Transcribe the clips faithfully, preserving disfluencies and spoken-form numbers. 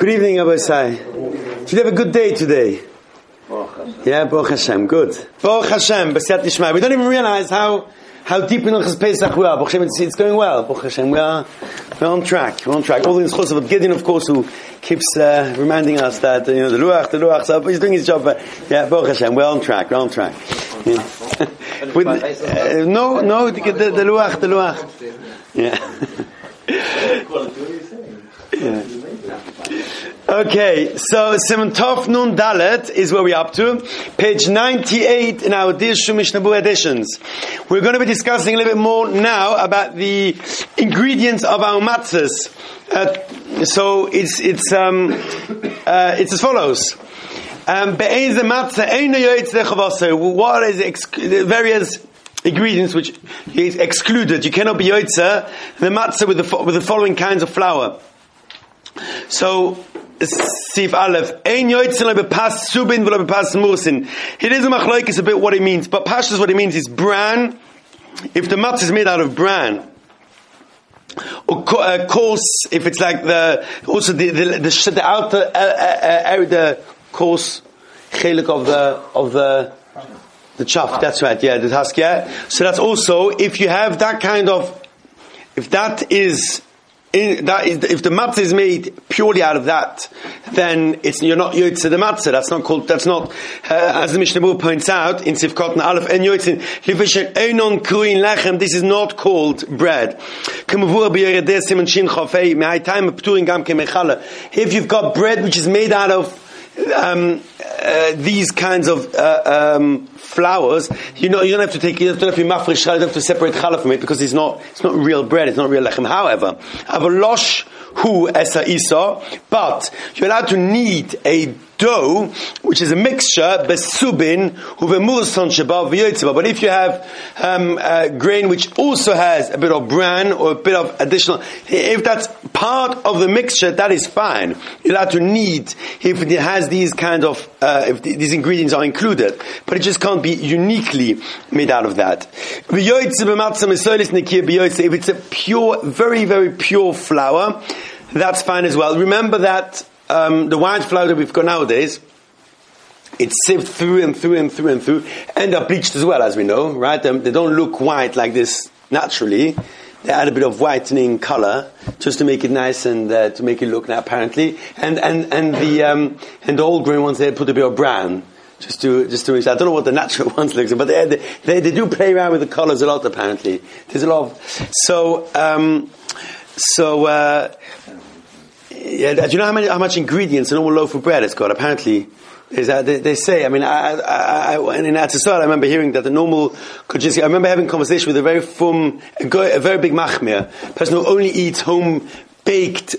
Good evening, Abba Sai. Did you have a good day today? Yeah, Baruch Hashem, good. Baruch Hashem, B'siyat Nishma. We don't even realize how how deep in Hilchos Pesach we are. Baruch Hashem, it's, it's going well. Baruch Hashem, we are we're on track. We're on track. All the schos of Gideon, of course, who keeps uh, reminding us that you know the Ruach, the Ruach. So he's doing his job. But yeah, Baruch Hashem, we're on track. We're on track. Yeah. With, uh, no, no, the, the, the Ruach, the Ruach. Yeah. Yeah. Okay, so Simon Tov Nun Dalet is where we're up to. Page ninety-eight in our Dirshu Mishnah Berurah editions. We're going to be discussing a little bit more now about the ingredients of our matzahs. Uh, so it's it's um uh, it's as follows. Um, what is the, ex- the various ingredients which is excluded? You cannot be yotzeh the matzah with the with the following kinds of flour. So, Sif Aleph, Ein yotzeh lo bepas subin v'lo bepas mursin. It is a machlokes a bit what it means, but pashtus what it means is bran. If the matzah is made out of bran, or uh, coarse, if it's like the also the the, the, the outer uh, uh, uh, the coarse chelik of the of the the chaff. That's right. Yeah, the husk. Yeah. So that's also if you have that kind of if that is. In, that is, if the matzah is made purely out of that, then it's you're not yotzeh the matzah. That's not called. That's not uh, as the Mishnah Berurah points out in Sivkot Aleph en yotzeh lifishen einon kruin lechem. This is not called bread. If you've got bread which is made out of um, uh, these kinds of uh, um, flours, you know, you don't have to take, you don't have to be mafresh, you don't have to separate challah from it because it's not, it's not real bread, it's not real lechem. However, avalosh hu esa isa, but you're allowed to knead a dough, which is a mixture, besubin, hu v'murson sheba v'yotzeba. But if you have um, uh, grain which also has a bit of bran or a bit of additional, if that's part of the mixture, that is fine. You're allowed to knead if it has these kind of, uh, if these ingredients are included. But it just can't be uniquely made out of that. If it's a pure, very, very pure flour, that's fine as well. Remember that Um, the white flour that we've got nowadays, it's sieved through and through and through and through, and are bleached as well, as we know, right? Um, they don't look white like this naturally. They add a bit of whitening color just to make it nice and uh, to make it look now, apparently. And and and the um, and the whole grain ones, they put a bit of brown just to just to. I don't know what the natural ones look like, but they, they they do play around with the colors a lot. Apparently, there's a lot of so um, so. Uh, Yeah, do you know how many, how much ingredients a normal loaf of bread has got? Apparently, is that they, they say. I mean, I, I, I in Atzisar, I remember hearing that the normal Kujinski. I remember having a conversation with a very fum, a, a very big machmir, a person who only eats home baked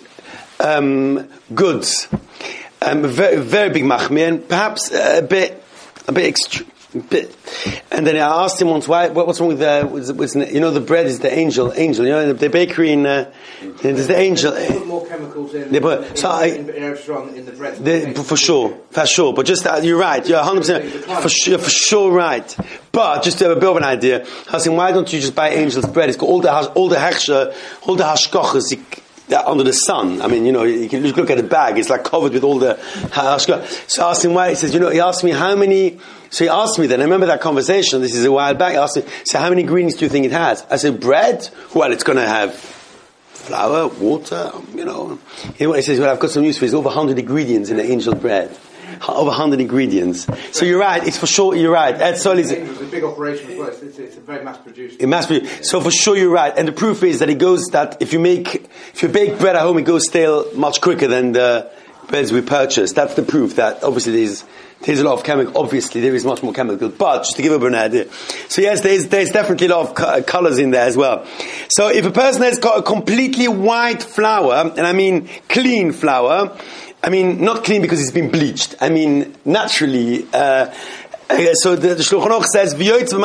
um, goods, um, a very very big machmir, and perhaps a bit a bit extreme. Bit. And then I asked him once, why, what, what's wrong with the, with, with, you know, the bread is the angel, angel, you know, the, the bakery in, uh, there's the angel. They put more chemicals in, they put, in, so I, in, in, in the bread. They, for sure, for sure, but just, uh, you're right, you're one hundred percent, for sure, for sure right. But, just to have a bit of an idea, I was saying, why don't you just buy angel's bread? It's got all the, all the hechsher, all the hashkochas, under the sun. I mean, you know, you can just look at the bag, it's like covered with all the hashkochas. So I asked him why, he says, you know, he asked me how many, so he asked me then, I remember that conversation, this is a while back, he asked me, so how many ingredients do you think it has? I said, bread? Well, it's going to have flour, water, you know. He says, well, I've got some news for you, there's over one hundred ingredients in the angel bread. Over one hundred ingredients. So you're right, it's for sure, you're right. Ed Sol is a big operation as well, it's, it's a very mass produced. It mass produced. So for sure you're right. And the proof is that it goes, that if you make, if you bake bread at home, it goes stale much quicker than the breads we purchase. That's the proof that obviously there's, there's a lot of chemical, obviously there is much more chemical, but just to give you an idea. So yes, there's, there's definitely a lot of co- colors in there as well. So if a person has got a completely white flour, and I mean clean flour, I mean not clean because it's been bleached, I mean naturally, uh, so the, the Shulchan Aruch says,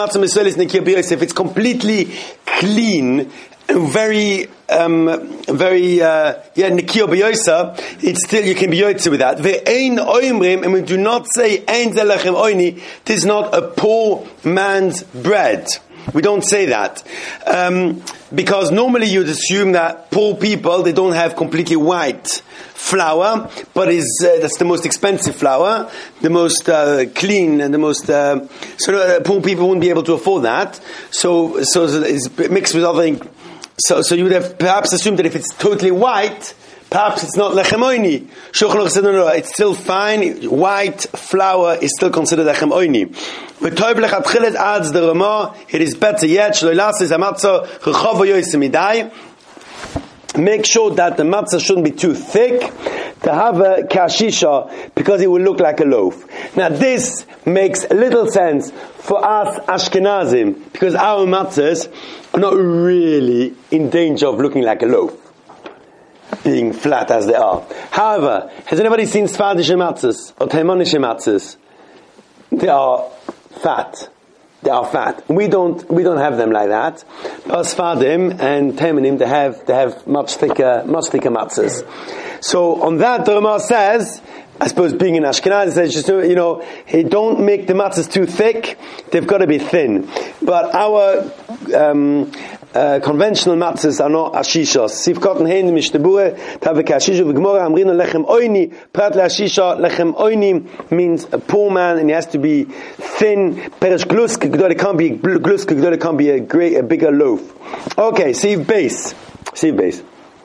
if it's completely clean, very, um, very, uh, yeah, nikio b'yosa, it's still, you can be yoytze with that. Ve'ein oimrim, and we do not say, ein zelechem oini, it is not a poor man's bread. we don't say that. Um, because normally you'd assume that poor people, they don't have completely white flour, but is uh, that's the most expensive flour, the most uh, clean and the most uh, so uh, poor people wouldn't be able to afford that. So so it's mixed with other. So so you would have perhaps assumed that if it's totally white, perhaps it's not lechem oini. Shulchan Aruch said no, no, it's still fine. White flour is still considered lechem oini. V'toiv lechatchilet adz the Ramah. It is better yet. Shlo lasis hamatzah rechava yoysim midai. Make sure that the matzah shouldn't be too thick to have a kashisha, because it will look like a loaf. Now this makes little sense for us Ashkenazim, because our matzahs are not really in danger of looking like a loaf, being flat as they are. However, has anybody seen Sfardische matzahs or Taimanische matzahs? They are fat. They are fat. We don't we don't have them like that. But Sfardim and Taimanim, they have they have much thicker much thicker matzahs. So on that, the Ramah says, I suppose being in Ashkenaz, it says just you know, hey, don't make the matzahs too thick. They've got to be thin. But our um, uh, conventional matzahs are not ashishas. Sivkot hein mishtebure tave kashishu v'gemora amrino lechem oini prat leashisha. Lechem oini means a poor man, and he has to be thin. Perish glusk gdol, it can't be glusk gdol, it can't be a great a bigger loaf. Okay, siv base, siv base.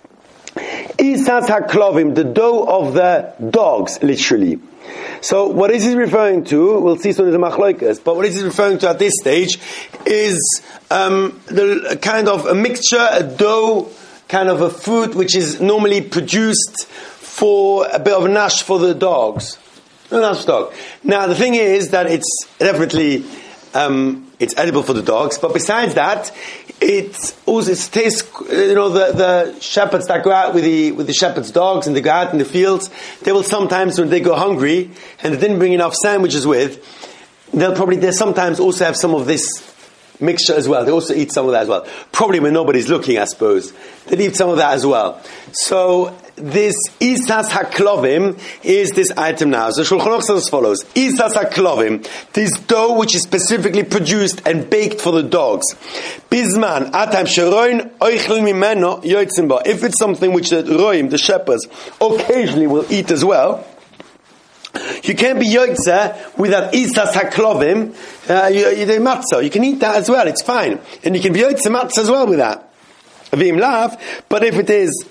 Isas haklovim, the dough of the dogs, literally. So what is he referring to? We'll see soon as the machloikas. But what is he referring to at this stage is um, the kind of a mixture, a dough, kind of a food which is normally produced for a bit of nash for the dogs. No nash for dog. Now the thing is that it's definitely um, it's edible for the dogs, but besides that, it also it tastes. You know, the, the shepherds that go out with the with the shepherds' dogs and they go out in the fields, they will sometimes, when they go hungry and they didn't bring enough sandwiches with, they'll probably they sometimes also have some of this mixture as well. They also eat some of that as well. Probably when nobody's looking, I suppose they eat some of that as well. So this Isas HaKlovim is this item now. So Shulchan Aruch says as follows: Isas HaKlovim, this dough which is specifically produced and baked for the dogs. Bizman atam sheroin oichel mimeno yotzim ba. If it's something which the roim, the shepherds, occasionally will eat as well, you can't be yotze without Isas HaKlovim. Uh, you, you do matzah. You can eat that as well. It's fine, and you can be yotze matzah as well with that. Vim lav. But if it is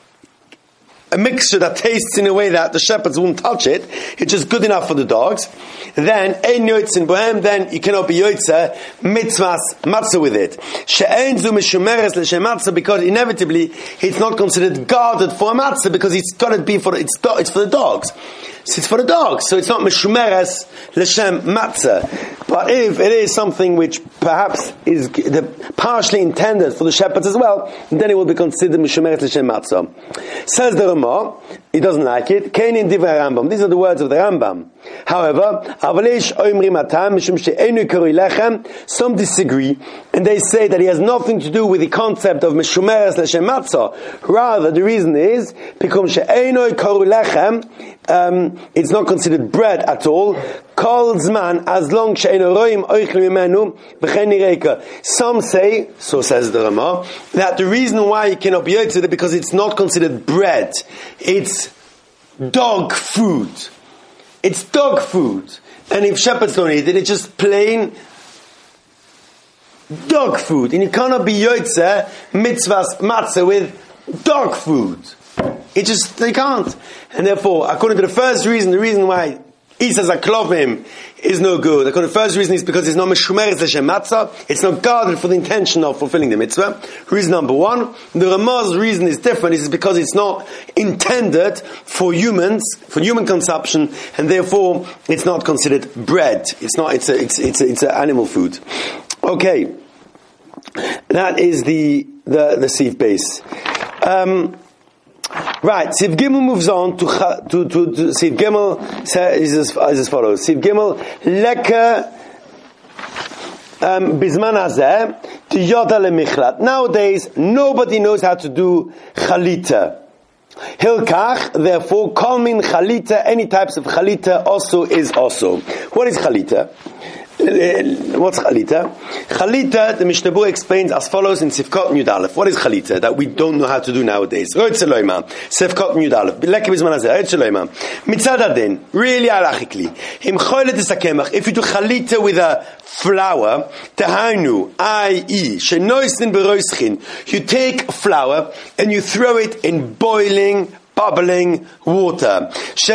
a mixture that tastes in a way that the shepherds won't touch it, it's just good enough for the dogs, then ein yotzin bohem, then you cannot be yotze mitzvahs matzah with it. She'ein zu mishumeres l'shem matzah, because inevitably it's not considered guarded for a matzah, because it's got to be for it's it's for the dogs. So it's for the dogs, so it's not mishumeres l'shem matzah. But if it is something which perhaps is partially intended for the shepherds as well, then it will be considered mishumeres l'shem matzah. Says the Ramah, he doesn't like it. Keinin divrei Rambam. These are the words of the Rambam. However, some disagree, and they say that he has nothing to do with the concept of mishumeres l'shem matzah. Rather, the reason is because she'enoi karu lechem, um, it's not considered bread at all. Kol zman, as long she'enoi roim oichel mimenu v'chen nireka. Some say, so says the Ramah, that the reason why you cannot be yotze is because it's not considered bread. It's dog food. It's dog food. And if shepherds don't eat it, it's just plain dog food. And you cannot be yotze mitzvahs matzah with dog food. It just, they can't. And therefore, according to the first reason, the reason why Isas HaKlovim is no good, according to the first reason is because it's not mishumeres l'shem matzah, it's not guarded for the intention of fulfilling the mitzvah. Reason number one. The Ramah's reason is different, is because it's not intended for humans, for human consumption, and therefore it's not considered bread. It's not, it's a, it's, it's a, it's an animal food. Okay. That is the, the, the sieve base. Um, Right, Siv Gimel moves on to to to, to Siv Gimel says is as, is as follows. Siv Gimel leka bizman hazeh tiyoda lemichlat. Nowadays, nobody knows how to do chalita. Hilkach, therefore, kol min chalita, any types of chalita also is also. What is chalita? What's Chalita? Chalita, the Mishnah Berurah explains as follows in Sifkot Yud Aleph. What is Chalita that we don't know how to do nowadays? Sifkot Yud Aleph. Mitzad Adin, really halachically. If you do Chalita with a flour, Tahainu, that is, Shenoisin Beroischin, you take flour and you throw it in boiling bubbling water,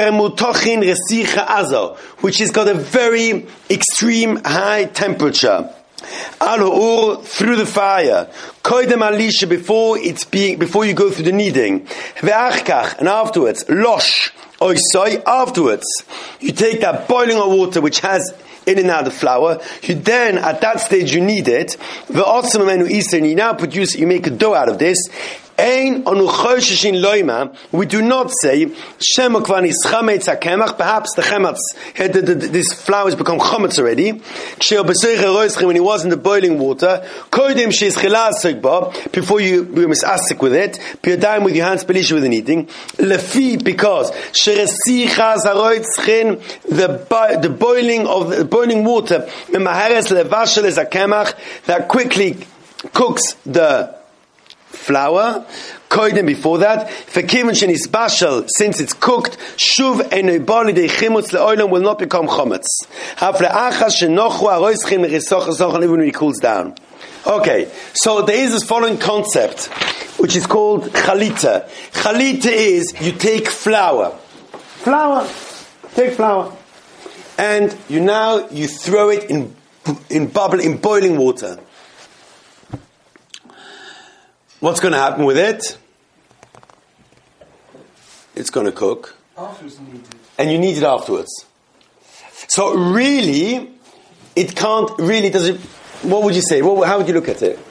which has got a very extreme high temperature. Through the fire, before it's being, before you go through the kneading, and afterwards, losh, afterwards, you take that boiling hot water which has in and out the flour. You then, at that stage, you knead it. You now produce, you make a dough out of this. We do not say perhaps the chemetz, this flour has become chometz already. When it was in the boiling water, before you be misasik with it, with your hands with the kneading, because the the boiling of the boiling water that quickly cooks the flour. Koydem before that, for kiven shenis bashal, since it's cooked, shuv enobali de chimutz leolam will not become chometz. Hafle achas shenochu aroischin merisoch zochon even when it cools down. Okay, so there is this following concept, which is called chalita. Chalita is you take flour, flour, take flour, and you now you throw it in in bubble in boiling water. What's going to happen with it? It's going to cook. Afterwards needed. And you need it afterwards. So really, it can't really, does it, what would you say? What, how would you look at it?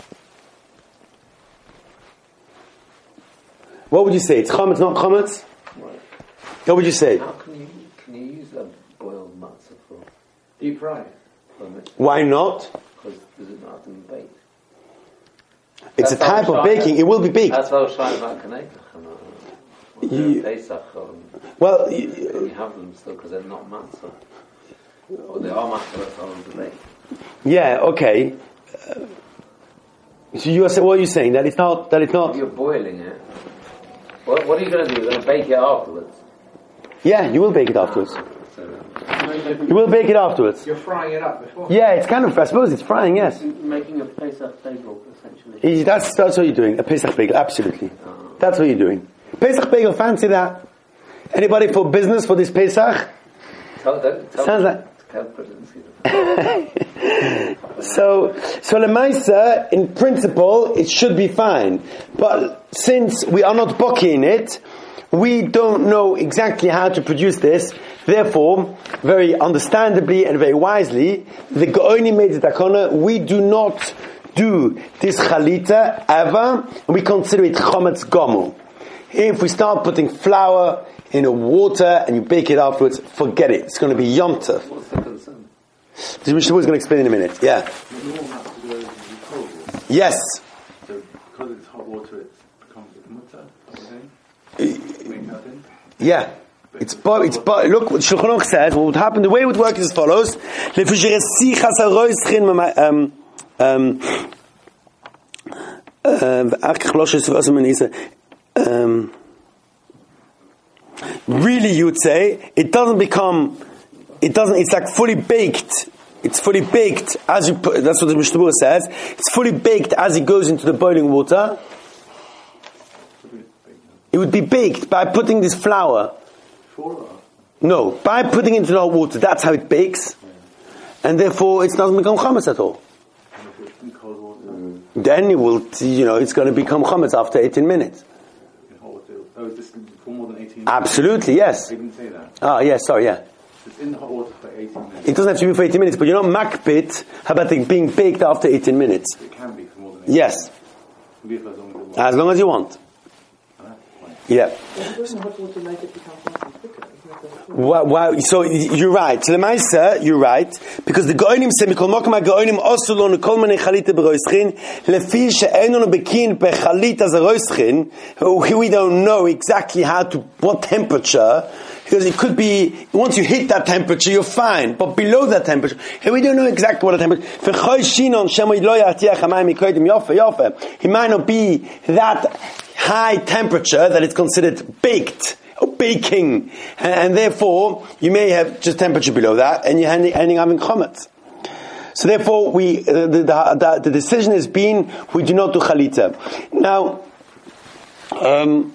What would you say? It's chametz, not chametz? Right. What would you say? How can you, can you use a boiled matzah for deep fry? Why not? Because does it not have to be baked? It's That's a type of baking. It will be baked. That's what I was trying about Kanekach. You, Pesach, well, you, you have them still because they're not matzah. Or they are matzah, that's how they bake. Yeah, okay. Uh, so you are saying, what are you saying? That it's not, that it's not... If you're boiling it, what, what are you going to do? You're going to bake it afterwards? Yeah, you will bake it afterwards. You will bake it afterwards. You're frying it up before. Yeah, it's kind of, I suppose it's frying, yes. Making a Pesach bagel, essentially. That's, that's what you're doing, a Pesach bagel, absolutely. Oh. That's what you're doing. Pesach bagel, fancy that. Anybody for business for this Pesach? Tell, tell, tell Sounds like... so, so Lemaisa, in principle, it should be fine. But since we are not booking it, we don't know exactly how to produce this. Therefore, very understandably and very wisely, the Gaoni made the takana, we do not do this chalita ever, and we consider it chometz gomu. If we start putting flour in a water and you bake it afterwards, forget it. It's going to be Yom Tov. What's the concern? The Mishnah is going to explain in a minute. Yeah. Yes. So because it's hot water, it becomes mutter. Yeah. It's bo- it's bo- look what Shulchan Aruch says. What would happen? The way it would work is as follows: um, really, you would say it doesn't become. It doesn't. It's like fully baked. It's fully baked as you put. That's what the Mishnah Berurah says. It's fully baked as it goes into the boiling water. It would be baked by putting this flour. No, by putting it into the hot water. That's how it bakes, and therefore it doesn't become chametz at all. Mm. Then it will, you know, it's going to become chametz after eighteen minutes. In hot water. Oh, is this for more than eighteen minutes? Absolutely, yes. I didn't say that. Ah, yes, sorry, yeah. It's in the hot water for eighteen minutes. It doesn't have to be for eighteen minutes, but you're not makpit. How about it being baked after eighteen minutes? It can be for more than eighteen yes. minutes. As long as, as long as you want. Yeah. Doesn't hot water make it become quicker? Wow, wow, so you're right. So the Maisa, you're right, because the Goinim say, "Mikol mokum ha-Goinim osu lo nekol manei chalita b'roischin, lefi she'en ono bekin b'chalita zeroischin." We don't know exactly how to, what temperature, because it could be, once you hit that temperature, you're fine, but below that temperature, we don't know exactly what the temperature. It might not be that high temperature that it's considered baked, or baking, and, and therefore, you may have just temperature below that, and you're ending, ending up in chometz. So therefore, we, uh, the, the, the decision has been, we do not do chalita. Now, um,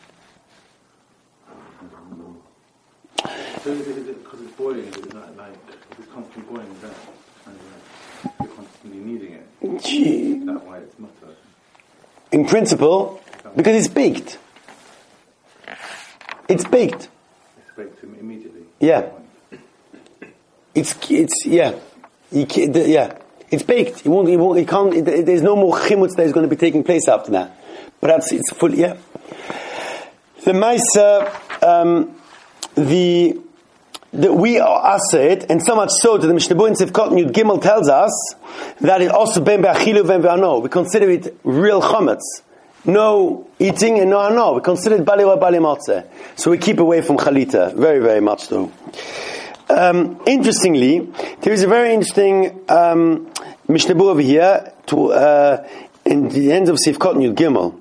So is it because it's boiling, is it not like, if it's constantly boiling, is that kind of like, you're constantly kneading it? gee, Is that why it's mutter? in principle, because it's baked. It's baked. It's baked im- immediately? Yeah. It's, it's, yeah. You can't, the- yeah. It's baked. You won't, you won't, you can't, it, there's no more chimutz that is going to be taking place after that. But that's, it's full, yeah. The Maisa, um, the, that we are ased, and so much so that the Mishnah Berurah in Sivkot Yud Gimel tells us that it also ben be'achilu ben be'ano. We consider it real chametz. No eating and no ano. We consider it bali wa bali matzeh. So we keep away from chalita. Very, very much so. Um, interestingly, there is a very interesting um, Mishnah Berurah over here to, uh, in the end of Sivkot Yud Gimel.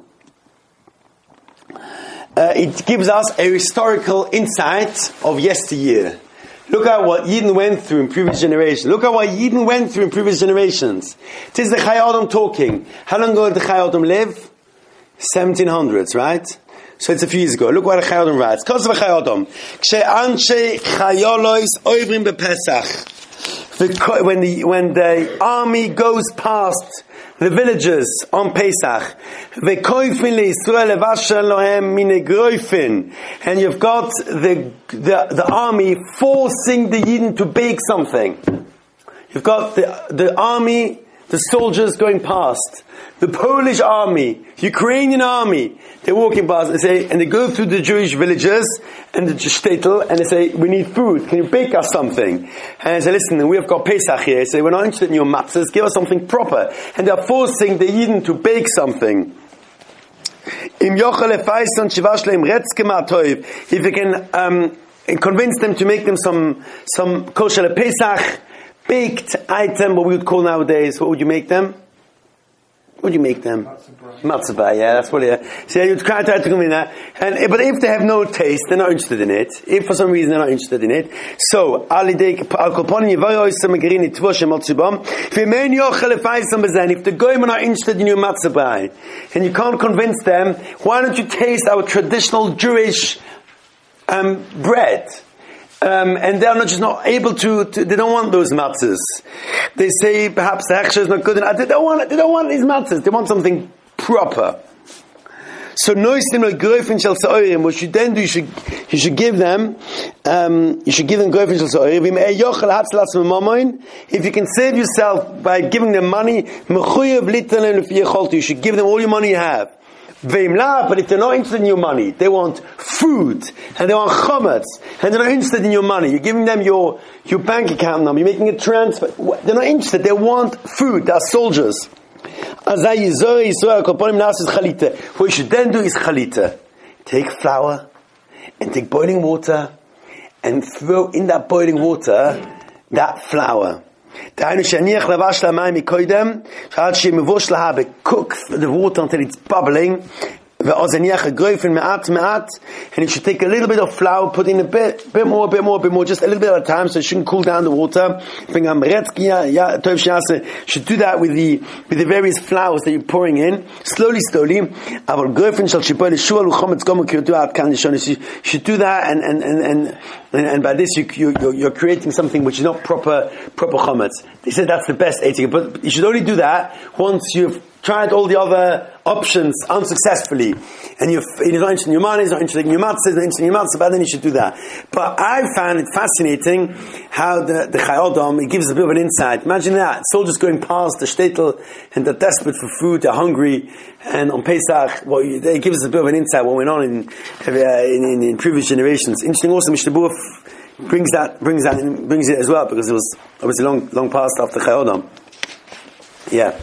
Uh, it gives us a historical insight of yesteryear. Look at what Yidden went through in previous generations. Look at what Yidden went through in previous generations. It is the Chai Adam talking. How long ago did the Chai Adam live? seventeen hundreds, right? So it's a few years ago. Look what the Chai Adam writes. Kosav Chai Adam. Kshe'anshei chayolois oivrim bepesach. When the, when the army goes past the villages on Pesach, and you've got the, the the army forcing the Yidden to bake something. You've got the the army, the soldiers going past, the Polish army, Ukrainian army. They're walking past and say, and they go through the Jewish villages and the shtetl, and they say, "We need food. Can you bake us something?" And they say, "Listen, we've got Pesach here. So we're not interested in your matzahs. Give us something proper." And they're forcing the Yidden to bake something. If you can um, convince them to make them some some kosher Pesach baked item, what we would call nowadays, what would you make them? What would you make them? Matzah brai, yeah, that's what it is. So you'd try to come in that. And, but if they have no taste, they're not interested in it. If for some reason they're not interested in it. So, if the goyim are not interested in your matzah brai, and you can't convince them, why don't you taste our traditional Jewish um, bread? Um, and they're not just not able to, to, they don't want those matzahs. They say perhaps the hechsher is not good enough. They don't want, they don't want these matzahs. They want something proper. So noisim like groifin shel sa'orim. What you then do, you should, you should give them, um, you should give them groifin shel sa'orim. If you can save yourself by giving them money, you should give them all your money you have. But if they're not interested in your money, they want food, and they want chometz, and they're not interested in your money. You're giving them your, your bank account number, you're making a transfer. They're not interested, they want food, they're soldiers. What you should then do is chalita. Take flour, and take boiling water, and throw in that boiling water, that flour. Cook the water until it's bubbling, and you should take a little bit of flour, put in a bit, bit more, bit more, bit more, just a little bit at a time, so it shouldn't cool down the water. You should do that with the with the various flours that you're pouring in, slowly, slowly. You should do that, and and and and, and by this you, you you're creating something which is not proper proper chametz. They said that's the best eating, but you should only do that once you've tried all the other options unsuccessfully, and you're, you're not interested in your money, you're not interested in your matzah, you're not interested in your matzah, but then you should do that. But I found it fascinating how the, the Chai Adam, it gives a bit of an insight. Imagine that, soldiers going past the shtetl, and they're desperate for food, they're hungry, and on Pesach, well, it gives us a bit of an insight what went on in, uh, in, in, in previous generations. Interesting also, Mishnah Berurah brings that, brings that, brings it as well, because it was obviously long, long past after Chai Adam. Yeah.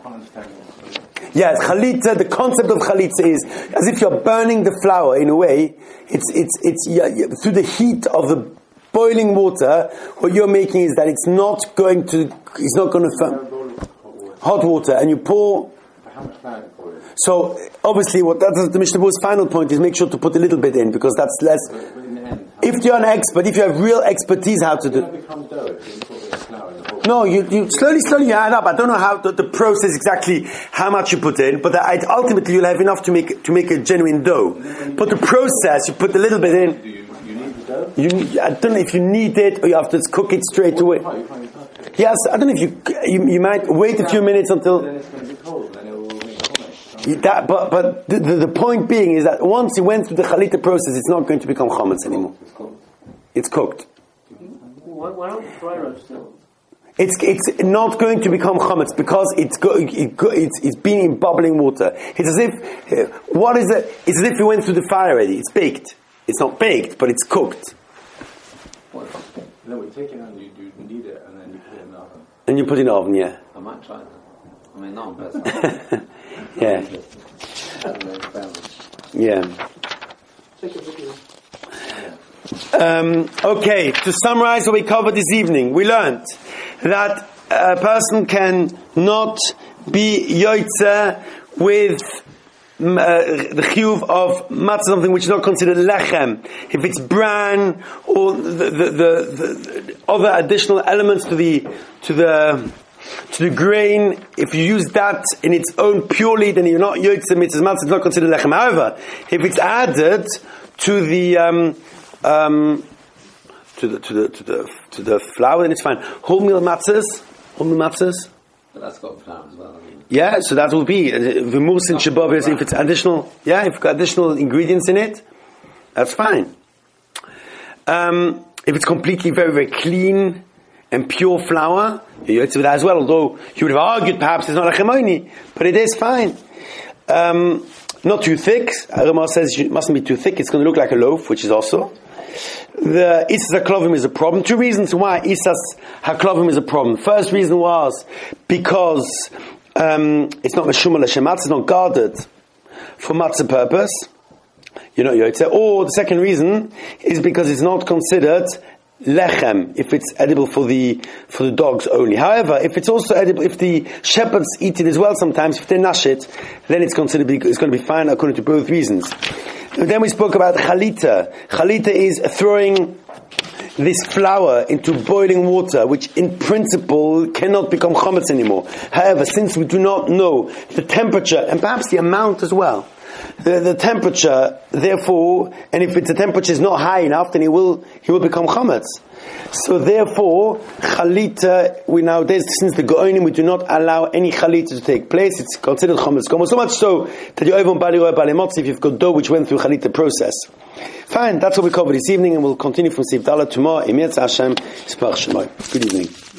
Yes, chalitza, the concept of chalitza is as if you're burning the flour in a way. It's, it's, it's, yeah, yeah, through the heat of the boiling water, what you're making is that it's not going to, it's not going to, firm, hot water, and you pour. How much flour do you pour in? So, obviously, what that's the Mishnah Berurah's final point is make sure to put a little bit in, because that's less. But in the end, If you're an expert, if you have real expertise how to do. it becomes dough if you put a bit of flour in the whole. No, you, you slowly, slowly you add up. I don't know how the, the process exactly how much you put in, but the, ultimately you'll have enough to make to make a genuine dough. But the process, you put a little bit in. Do you, you need the dough? You, I don't know if you need it or you have to cook it straight away. You can't, you can't, you can't. Yes, I don't know if you you, you might wait a few minutes until. Then it's going to be cold, and then it will make chometz. You- That, but but the, the, the point being is that once you went through the chalita process, it's not going to become chametz anymore. It's cold. It's cooked. Why, why not dry roast still? It's it's not going to become chametz because it's go, it go, it's it's been in bubbling water. It's as if uh, what is it? It's as if you went through the fire already. It's baked. It's not baked, but it's cooked. No, we take it and you, you knead it, and then you put it in the oven. And you put it in the oven, yeah, I might try that. I mean, not on Pesach. yeah, yeah. Take a video. Um, okay, to summarize what we covered this evening, we learned that a person can not be yoytze with mm, uh, the chiyuv of matzah, something which is not considered lechem, if it's bran or the, the, the, the other additional elements to the to the to the grain. If you use that in its own purely, then you're not yoytze mitzvah matzah. It's not considered lechem. However, if it's added to the um, Um, to the to the to the to the flour, then it's fine. Wholemeal matzahs, wholemeal matzahs. But that's got flour as well. I mean. Yeah, so that will be v'mursin shabav. If it's additional, yeah, if you've got additional ingredients in it, that's fine. Um, if it's completely very very clean and pure flour, you're with that as well. Although you would have argued perhaps it's not a chemoni, but it is fine. Um, not too thick. Aramah says it mustn't be too thick. It's going to look like a loaf, which is also. The Isas HaKlovim is a problem. Two reasons why Isas HaKlovim is a problem. First reason was because um, it's not Meshumah L'Shem Matzah, it's not guarded for matzah purpose. You know, Yotzeh. Or the second reason is because it's not considered lechem, if it's edible for the for the dogs only. However, if it's also edible, if the shepherds eat it as well sometimes, if they nash it, then it's considered be, it's going to be fine according to both reasons. And then we spoke about chalita. Chalita is throwing this flour into boiling water, which in principle cannot become chametz anymore. However, since we do not know the temperature and perhaps the amount as well, the, the temperature, therefore, and if it's, the temperature is not high enough, then it will it will become chametz. So therefore, chalita, we nowadays, since the Go'onim, we do not allow any chalita to take place. It's considered chametz. So much so that you even bali roy bali motzi if you've got dough which went through chalita process. Fine, that's what we covered this evening, and we'll continue from Sif Dala tomorrow. Im Yetz Hashem, Yispach Shemai. Good evening.